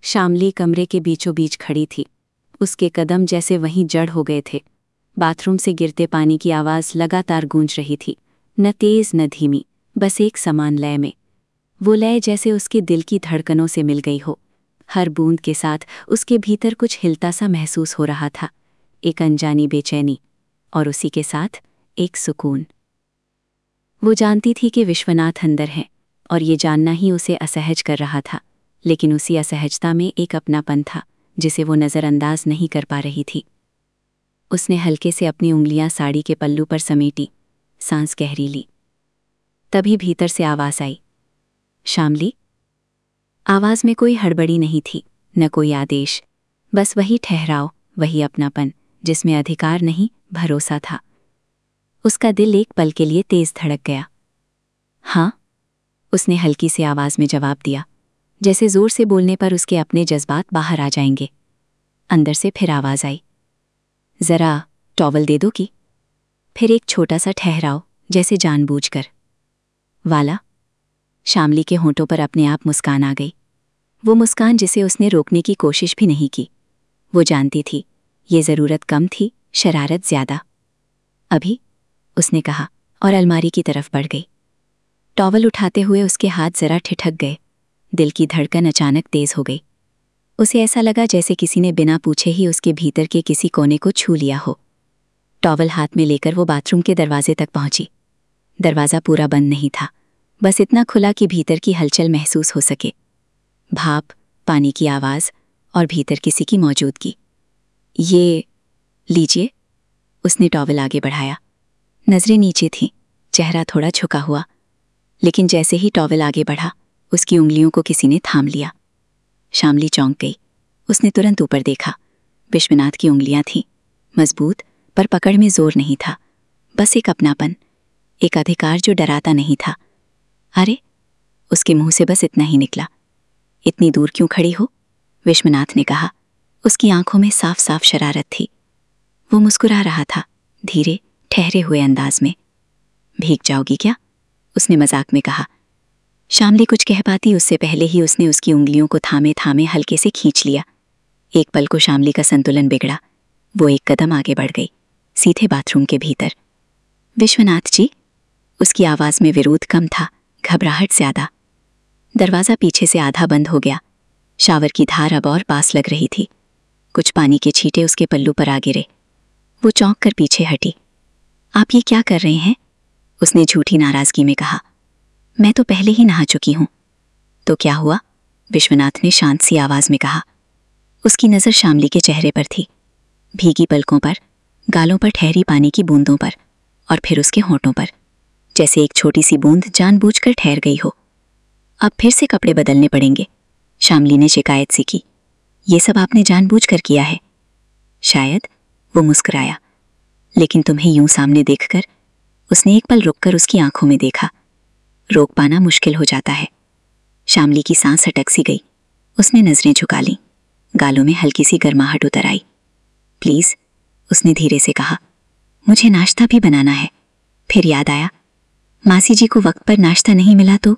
शामली कमरे के बीचों बीच खड़ी थी। उसके कदम जैसे वहीं जड़ हो गए थे। बाथरूम से गिरते पानी की आवाज़ लगातार गूंज रही थी, न तेज न धीमी, बस एक समान लय में। वो लय जैसे उसके दिल की धड़कनों से मिल गई हो। हर बूंद के साथ उसके भीतर कुछ हिलता सा महसूस हो रहा था, एक अनजानी बेचैनी, और उसी के साथ एक सुकून। वो जानती थी कि विश्वनाथ अंदर हैं, और ये जानना ही उसे असहज कर रहा था, लेकिन उसी असहजता में एक अपनापन था जिसे वो नज़रअंदाज नहीं कर पा रही थी। उसने हल्के से अपनी उंगलियां साड़ी के पल्लू पर समेटी, सांस गहरी ली। तभी भीतर से आवाज़ आई, शामली। आवाज़ में कोई हड़बड़ी नहीं थी, न कोई आदेश, बस वही ठहराव, वही अपनापन जिसमें अधिकार नहीं, भरोसा था। उसका दिल एक पल के लिए तेज धड़क गया। हाँ, उसने हल्की सी आवाज़ में जवाब दिया, जैसे जोर से बोलने पर उसके अपने जज्बात बाहर आ जाएंगे। अंदर से फिर आवाज़ आई, ज़रा टॉवल दे दो कि। फिर एक छोटा सा ठहराव, जैसे जानबूझकर। वाला। शामली के होंठों पर अपने आप मुस्कान आ गई, वो मुस्कान जिसे उसने रोकने की कोशिश भी नहीं की। वो जानती थी ये ज़रूरत कम थी, शरारत ज़्यादा। अभी, उसने कहा, और अलमारी की तरफ बढ़ गई। टॉवल उठाते हुए उसके हाथ ज़रा ठिठक गए। दिल की धड़कन अचानक तेज हो गई। उसे ऐसा लगा जैसे किसी ने बिना पूछे ही उसके भीतर के किसी कोने को छू लिया हो। टॉवल हाथ में लेकर वो बाथरूम के दरवाजे तक पहुंची। दरवाज़ा पूरा बंद नहीं था, बस इतना खुला कि भीतर की हलचल महसूस हो सके। भाप, पानी की आवाज़ और भीतर किसी की मौजूदगी। ये लीजिए। उसने टॉवल आगे बढ़ाया। नज़रें नीचे थीं, चेहरा थोड़ा झुका हुआ, लेकिन जैसे ही टॉवल आगे बढ़ा, उसकी उंगलियों को किसी ने थाम लिया। शामली चौंक गई। उसने तुरंत ऊपर देखा। विश्वनाथ की उंगलियां थीं, मजबूत, पर पकड़ में जोर नहीं था, बस एक अपनापन, एक अधिकार जो डराता नहीं था। अरे, उसके मुंह से बस इतना ही निकला। इतनी दूर क्यों खड़ी हो? विश्वनाथ ने कहा। उसकी आंखों में साफ साफ शरारत थी। वो मुस्कुरा रहा था, धीरे ठहरे हुए अंदाज में। भीग जाओगी क्या? उसने मजाक में कहा। शामली कुछ कह पाती उससे पहले ही उसने उसकी उंगलियों को थामे थामे हल्के से खींच लिया। एक पल को शामली का संतुलन बिगड़ा। वो एक कदम आगे बढ़ गई, सीधे बाथरूम के भीतर। विश्वनाथ जी। उसकी आवाज़ में विरोध कम था, घबराहट ज्यादा। दरवाज़ा पीछे से आधा बंद हो गया। शावर की धार अब और पास लग रही थी। कुछ पानी के छींटे उसके पल्लू पर आ गिरे। वो चौंक कर पीछे हटी। आप ये क्या कर रहे हैं? उसने झूठी नाराज़गी में कहा। मैं तो पहले ही नहा चुकी हूं। तो क्या हुआ? विश्वनाथ ने शांत सी आवाज़ में कहा। उसकी नज़र शामली के चेहरे पर थी, भीगी पलकों पर, गालों पर ठहरी पानी की बूंदों पर, और फिर उसके होंठों पर, जैसे एक छोटी सी बूंद जानबूझकर ठहर गई हो। अब फिर से कपड़े बदलने पड़ेंगे, शामली ने शिकायत सी की। ये सब आपने जानबूझकर किया है? शायद। वो मुस्कुराया। लेकिन तुम्हें यूं सामने देखकर, उसने एक पल रुककर उसकी आंखों में देखा। रोक पाना मुश्किल हो जाता है। शामली की सांस अटक सी गई। उसने नजरें झुका लीं, गालों में हल्की सी गर्माहट उतर आई। प्लीज, उसने धीरे से कहा, मुझे नाश्ता भी बनाना है। फिर याद आया, मासी जी को वक्त पर नाश्ता नहीं मिला तो?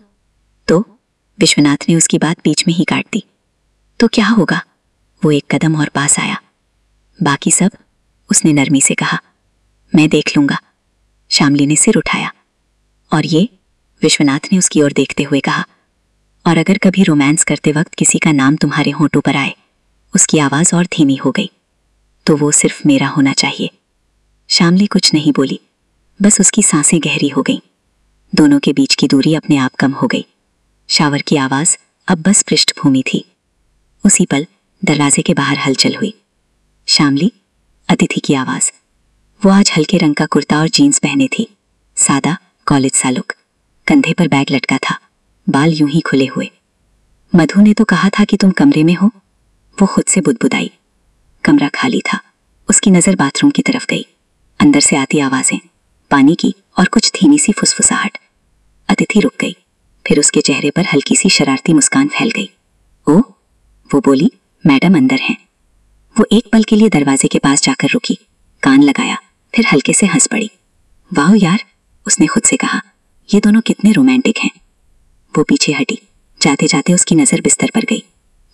विश्वनाथ ने उसकी बात बीच में ही काट दी। तो क्या होगा? वो एक कदम और पास आया। बाकी सब, उसने नरमी से कहा, मैं देख लूंगा। शामली ने सिर उठाया। और ये? विश्वनाथ ने उसकी ओर देखते हुए कहा। और अगर कभी रोमांस करते वक्त किसी का नाम तुम्हारे होंठों पर आए, उसकी आवाज और धीमी हो गई, तो वो सिर्फ मेरा होना चाहिए। शामली कुछ नहीं बोली, बस उसकी सांसें गहरी हो गईं। दोनों के बीच की दूरी अपने आप कम हो गई। शावर की आवाज अब बस पृष्ठभूमि थी। उसी पल दरवाजे के बाहर हलचल हुई। शामली, अतिथि की आवाज। वो आज हल्के रंग का कुर्ता और जीन्स पहने थी, सादा कॉलेज सा लुक। कंधे पर बैग लटका था, बाल यूं ही खुले हुए। मधु ने तो कहा था कि तुम कमरे में हो। वो खुद से बुदबुदाई। कमरा खाली था। उसकी नजर बाथरूम की तरफ गई। अंदर से आती आवाजें, पानी की और कुछ धीमी सी फुसफुसाहट। अतिथि रुक गई, फिर उसके चेहरे पर हल्की सी शरारती मुस्कान फैल गई। ओ, वो बोली, मैडम अंदर हैं। वो एक पल के लिए दरवाजे के पास जाकर रुकी, कान लगाया, फिर हल्के से हंस पड़ी। वाह यार, उसने खुद से कहा, ये दोनों कितने रोमांटिक हैं। वो पीछे हटी। जाते जाते उसकी नजर बिस्तर पर गई,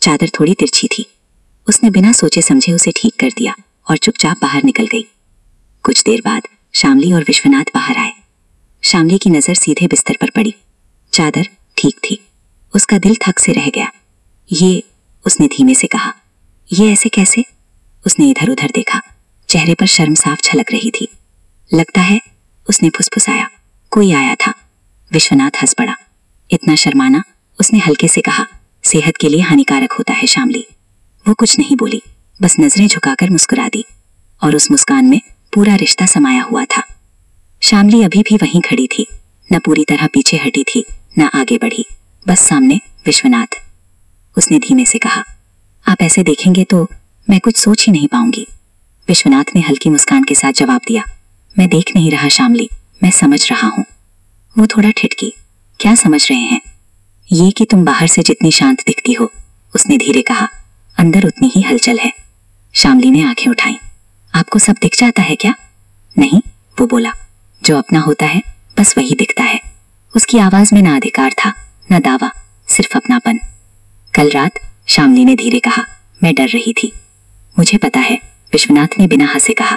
चादर थोड़ी तिरछी थी। उसने बिना सोचे समझे उसे ठीक कर दिया और चुपचाप बाहर निकल गई। कुछ देर बाद शामली और विश्वनाथ बाहर आए। शामली की नजर सीधे बिस्तर पर पड़ी। चादर ठीक थी। उसका दिल थक से रह गया। ये, उसने धीमे से कहा। ये ऐसे कैसे? उसने इधर उधर देखा। चेहरे पर शर्म साफ झलक रही थी। लगता है, उसने फुसफुसाया, कोई आया था। विश्वनाथ हंस पड़ा। इतना शर्माना? उसने हल्के से कहा। सेहत के लिए हानिकारक होता है शामली। वो कुछ नहीं बोली, बस नजरें झुकाकर मुस्कुरा दी और उस मुस्कान में पूरा रिश्ता समाया हुआ था। शामली अभी भी वहीं खड़ी थी, न पूरी तरह पीछे हटी थी, न आगे बढ़ी, बस सामने विश्वनाथ। उसने धीमे से कहा, आप ऐसे देखेंगे तो मैं कुछ सोच ही नहीं पाऊंगी। विश्वनाथ ने हल्की मुस्कान के साथ जवाब दिया, मैं देख नहीं रहा शामली, मैं समझ रहा हूं। वो थोड़ा ठिठकी। क्या समझ रहे हैं? ये कि तुम बाहर से जितनी शांत दिखती हो, उसने धीरे कहा, अंदर उतनी ही हलचल है। शामली ने आंखें उठाई। आपको सब दिख जाता है क्या? नहीं, वो बोला, जो अपना होता है बस वही दिखता है। उसकी आवाज में ना अधिकार था, न दावा, सिर्फ अपनापन। कल रात, शामली ने धीरे कहा, मैं डर रही थी। मुझे पता है, विश्वनाथ ने बिना हंसे कहा।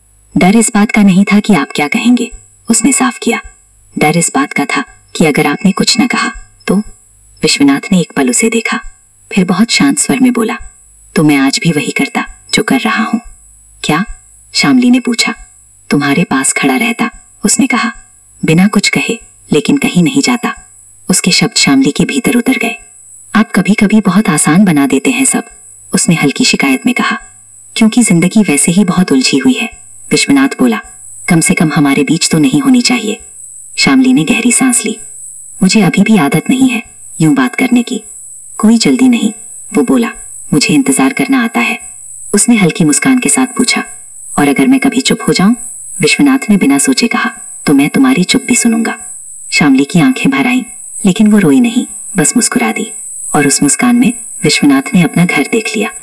डर इस बात का नहीं था कि आप क्या कहेंगे, उसने साफ किया। डर इस बात का था कि अगर आपने कुछ न कहा तो। विश्वनाथ ने एक पल उसे देखा, फिर बहुत शांत स्वर में बोला, तो मैं आज भी वही करता जो कर रहा हूं। क्या? शामली ने पूछा। तुम्हारे पास खड़ा रहता, उसने कहा, बिना कुछ कहे, लेकिन कहीं नहीं जाता। उसके शब्द शामली के भीतर उतर गए। आप कभी कभी बहुत आसान बना देते हैं सब, उसने हल्की शिकायत में कहा। क्योंकि जिंदगी वैसे ही बहुत उलझी हुई है, विश्वनाथ बोला। कम से कम हमारे बीच तो नहीं होनी चाहिए। शामली ने गहरी सांस ली। मुझे अभी भी आदत नहीं है यूं बात करने की। कोई जल्दी नहीं, वो बोला, मुझे इंतजार करना आता है। उसने हल्की मुस्कान के साथ पूछा, और अगर मैं कभी चुप हो जाऊं? विश्वनाथ ने बिना सोचे कहा, तो मैं तुम्हारी चुप भी सुनूंगा। शामली की आंखें भर आईं, लेकिन वो रोई नहीं, बस मुस्कुरा दी, और उस मुस्कान में विश्वनाथ ने अपना घर देख लिया।